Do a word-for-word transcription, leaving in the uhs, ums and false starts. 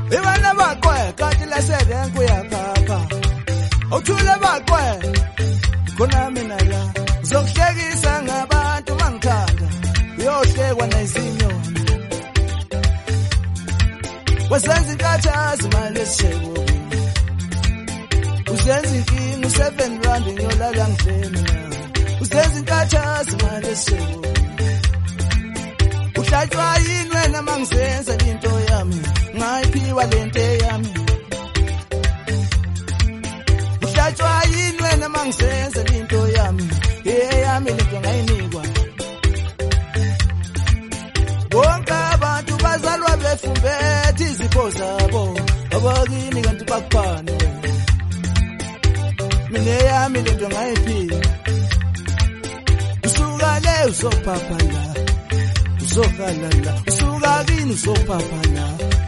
Ibana bakwe kathi laserenku yaphapha awuthule bakwe khona mina la zokuhlekisa ngabantu mangithanda uyohlekwa nezinyoni wesenza inkathazi manje esishebo usenza inkinga u-seven rand ngiyolala ngidleni na usenza inkathazi manje esishebo uhlatshwa yini wena mangisenza into yami ngayiphiwa lento yami uhlatshwa yini wena mangisenza into yami eyami lento ngayinikwa bonke abantu bazalwa befumbethe izipho zabo abakini kanti bakuphani mina eyami lento ngayiphiwa usuka le uzophapha la uzohlala la usuka kini uzophapha la